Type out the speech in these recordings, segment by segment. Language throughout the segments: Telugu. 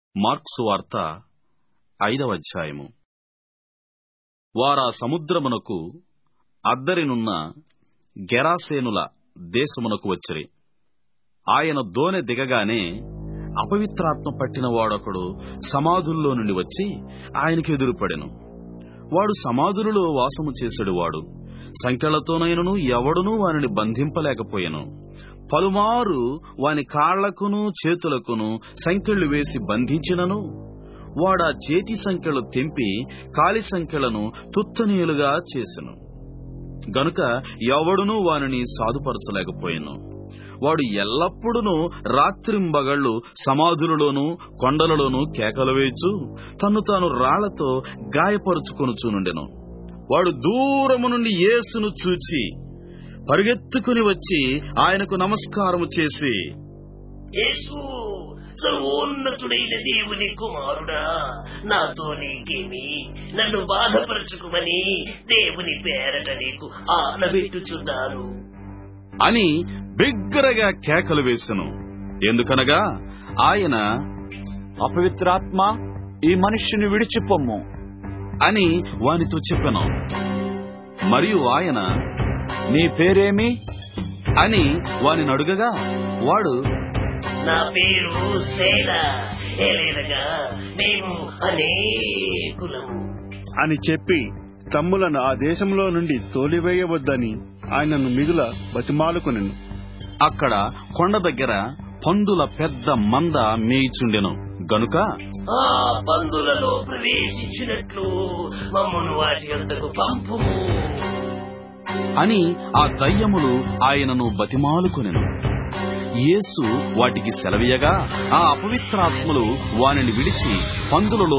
మార్కు సువార్త 5వ అధ్యాయము. వారా సముద్రమునకు అద్దరినున్న గెరాసేనుల దేశమునకు వచ్చిరి. ఆయన దోనె దిగగానే అపవిత్రాత్మ పట్టిన వాడొకడు సమాధుల్లో నుండి వచ్చి ఆయనకు ఎదురుపడెను. వాడు సమాధులలో వాసము చేసెడువాడు. సంకెళ్లతోనైనను ఎవడునూ వానిని బంధింపలేకపోయెను. పలుమారు వాని కాళ్లకును చేతులకును సంకెళ్లు వేసి బంధించినను వాడా చేతి సంకెళ్లు తెంపి కాలి సంకెళ్లను తుత్తనీయులుగా చేసెను గనుక ఎవడునూ వానిని సాధుపరచలేకపోయెను. వాడు ఎల్లప్పుడూ రాత్రింబగళ్లు సమాధులలోనూ కొండలలోనూ కేకలు వేయచు తన్ను తాను రాళ్లతో గాయపరుచుకొనుచునుండెను. వాడు దూరము నుండి యేసును చూచి పరిగెత్తుకుని వచ్చి ఆయనకు నమస్కారము చేసి, యేసు, సర్వోన్నతుడైన దేవుని కుమారుడా, నాతో నీకేమి, నన్ను బాధపరచుకుమని దేవుని పేరట నీకు ఆనబెట్టుచున్నాను అని బిగ్గరగా కేకలు వేసెను. ఎందుకనగా ఆయన, అపవిత్రాత్మ, ఈ మనుష్యుని విడిచిపొమ్ము అని వానితో చెప్పెను. మరియు ఆయన, నీ పేరేమి అని వానిని అడుగగా వాడు, నా పేరు సేన, ఏలైనగా మేము అనేకులము అని చెప్పి తమ్ములను ఆ దేశంలో నుండి తోలివేయవద్దని ఆయనను మిగుల బతిమాలుకొనెను. అక్కడ కొండ దగ్గర పందుల పెద్ద మంద మేయిచుండెను గనుక ఆ పందులలో ప్రవేశించినట్లు మమ్మను వాటి యొద్దకు పంపుము అని ఆ దయ్యములు ఆయనను బతిమాలుకొనెను. యేసు వాటికి సెలవీయగా ఆ అపవిత్రాత్మలు వానిని విడిచి పందులలో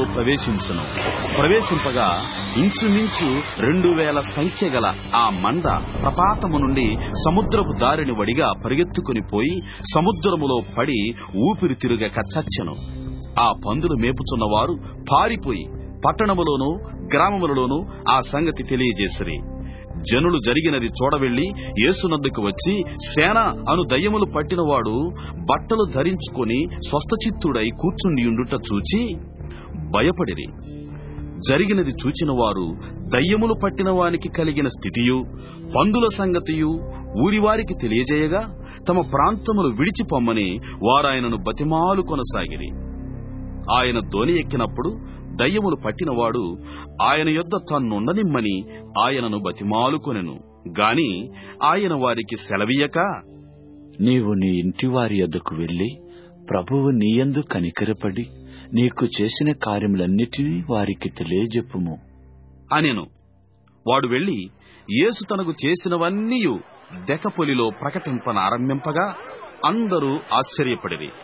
ప్రవేశింపగా ఇంచుమించు 2000 సంఖ్య గల ఆ మంద ప్రపాతము నుండి సముద్రపు దారిని వడిగా పరిగెత్తుకుని పోయి సముద్రములో పడి ఊపిరి తిరుగక చచ్చెను. ఆ పందులు మేపుచున్నవారు పారిపోయి పట్టణములోనూ గ్రామములలోనూ ఆ సంగతి తెలియజేసిరి. జనులు జరిగినది చూడవెళ్లి యేసునద్దకు వచ్చి, సేన అను దయ్యములు పట్టినవాడు బట్టలు ధరించుకొని స్వస్థచిత్తుడై కూర్చుండియుండుట చూచి భయపడిరి. జరిగినది చూచిన వారు దయ్యములు పట్టిన వానికి కలిగిన స్థితియు పందుల సంగతియు ఊరివారికి తెలియజేయగా తమ ప్రాంతములు విడిచిపొమ్మని వారాయనను బతిమాలు కొనసాగిరి. ఆయన దోణి ఎక్కినప్పుడు దయ్యములు పట్టినవాడు ఆయన యొద్ద తన్నుండనిమ్మని ఆయనను బతిమాలుకొనెను గాని ఆయన వారికి సెలవీయక, నీవు నీ ఇంటి వారి యొద్దకు వెళ్లి ప్రభువు నీయందు కనికరపడి నీకు చేసిన కార్యములన్నిటినీ వారికి తెలియజెప్పుము అనెను. వాడు వెళ్లి యేసు తనకు చేసినవన్నీయు దెకపొలిలో ప్రకటింపనారంభింపగా అందరూ ఆశ్చర్యపడిరి.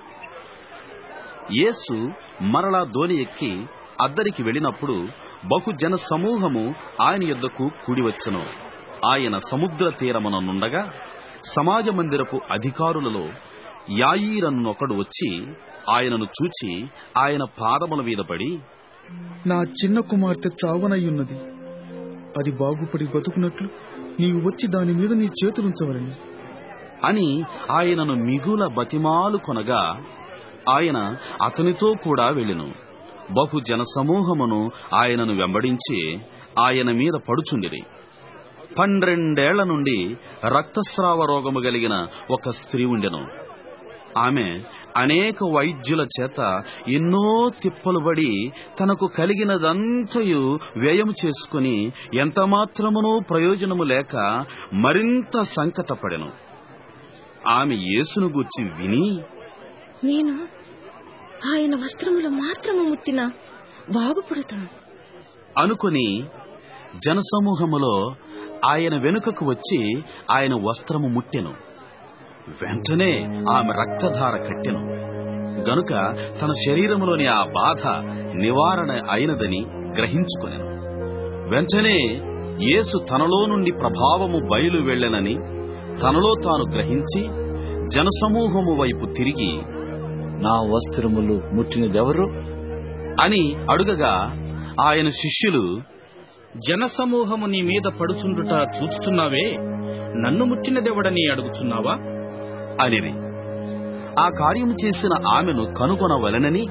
యేసు మరలా దోణి ఎక్కి అద్దరికి వెళ్ళినప్పుడు బహుజన సమూహము ఆయన యొద్దకు కూడివచ్చెను. ఆయన సముద్ర తీరముననుండగా సమాజ మందిరపు అధికారులలో యాయీరన్నొకడు వచ్చి ఆయనను చూచి ఆయన పాదముల మీద పడి, నా చిన్న కుమార్తె చావనయ్యున్నది, అది బాగుపడి బతుకున్నట్లు నీవు వచ్చి దాని మీద నీ చేతులుంచవలని అని ఆయనను మిగుల బతిమాలు కొనగా ఆయన అతనితో కూడా వెళ్ళెను. బహుజన సమూహమును ఆయనను వెంబడించి ఆయన మీద పడుచుండిరి. 12 ఏళ్ల నుండి రక్తస్రావ రోగము కలిగిన ఒక స్త్రీ ఉండెను. ఆమె అనేక వైద్యుల చేత ఎన్నో తిప్పలు పడి తనకు కలిగినదంతయు వ్యయము చేసుకుని ఎంతమాత్రమునూ ప్రయోజనము లేక మరింత సంకటపడెను. ఆమె యేసును గూర్చి విని, నేను ఆయన వస్త్రములు మాత్రము ముట్టినా బాగుపడుతాను అనుకుని జనసమూహములో ఆయన వెనుకకు వచ్చి ఆయన వస్త్రము ముట్టెను. వెంటనే ఆమె రక్తధార కట్టెను గనుక తన శరీరములోని ఆ బాధ నివారణ అయినదని గ్రహించుకొనెను. వెంటనే యేసు తనలో నుండి ప్రభావము బయలు వెళ్ళెనని తనలో తాను గ్రహించి జనసమూహము వైపు తిరిగి, నా వస్త్రములు ముట్టినదెవరు అని అడుగగా ఆయన శిష్యులు, జనసమూహము నీ మీద పడుచుండుట చూస్తున్నావే, నన్ను ముట్టినదెవడని అడుగుచున్నావా అనిరి. ఆ కార్యము చేసిన ఆమెను కనుగొనవలెనని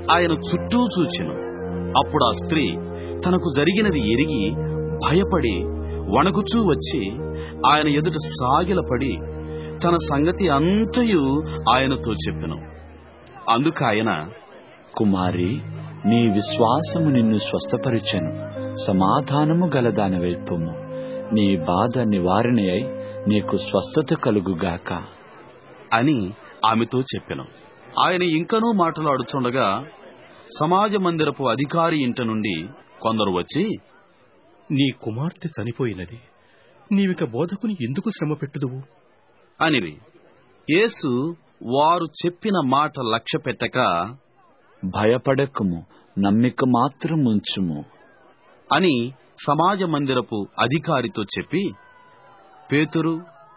ఆయన చుట్టూ చూచెను. అప్పుడు ఆ స్త్రీ తనకు జరిగినది ఎరిగి భయపడి వణకుచూ వచ్చి ఆయన ఎదుట సాగిలపడి తన సంగతి అంతయు ఆయనతో చెప్పెను. అందుకాయన, కుమారి, నీ విశ్వాసము నిన్ను స్వస్థపరిచెను. సమాధానము గలదాని వైపుము. నీ బాధ నివారణ అయి నీకు స్వస్థత కలుగుగాక అని ఆమెతో చెప్పెను. ఆయన ఇంకనూ మాట్లాడుచుండగా సమాజ మందిరపు అధికారి ఇంట నుండి కొందరు వచ్చి, నీ కుమార్తె చనిపోయినది, నీవిక బోధకుని ఎందుకు శ్రమ పెట్టుదువు అనిరి. యేసు వారు చెప్పిన మాట లక్ష్య పెట్టక, భయపడకుము, నమ్మిక మాత్రం ఉంచుము అని సమాజ మందిరపు అధికారితో చెప్పి, పేతురు,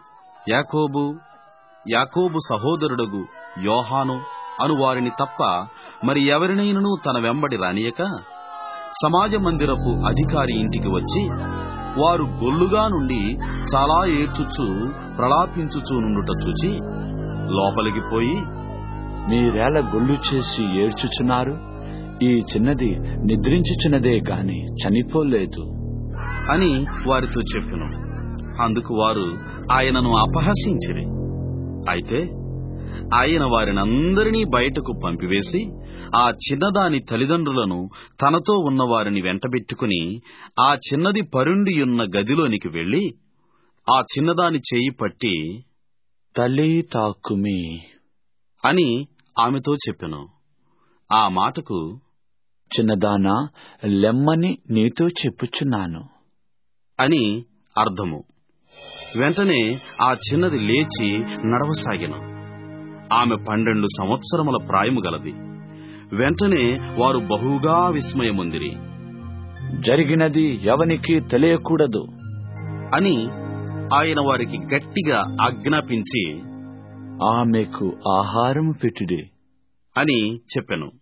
యాకోబు సహోదరుడగు యోహాను అను వారిని తప్ప మరి ఎవరినైనను తన వెంబడి రానియక సమాజ మందిరపు అధికారి ఇంటికి వచ్చి, వారు గొల్లుగా నుండి చాలా ఏడ్చుచూ ప్రలాపించుచూ నుండుట చూచి లోపలికి పోయి, మీరేళ గొల్లు చేసి ఏడ్చుచున్నారు? ఈ చిన్నది నిద్రించుచున్నదే గాని చనిపోలేదు అని వారితో చెప్పెను. అందుకు వారు ఆయనను అపహసించిరి. అయితే ఆయన వారినందరినీ బయటకు పంపివేసి ఆ చిన్నదాని తల్లిదండ్రులను తనతో ఉన్నవారిని వెంటబెట్టుకుని ఆ చిన్నది పరుండియున్న గదిలోనికి వెళ్లి ఆ చిన్నదాని చేయి పట్టి, తల్లి తాకుమి అని ఆమెతో చెప్పెను. ఆ మాటకు, చిన్నదానా, లెమ్మని నీతో చెప్పుచున్నాను అని అర్థము. వెంటనే ఆ చిన్నది లేచి నడవసాగెను. ఆమె 12 సంవత్సరముల ప్రాయము గలది. వెంటనే వారు బహుగా విస్మయముందిరి. జరిగినది ఎవనికి తెలియకూడదు అని ఆయన వారికి గట్టిగా ఆజ్ఞాపించి, ఆమెకు ఆహారము పెట్టుడి అని చెప్పెను.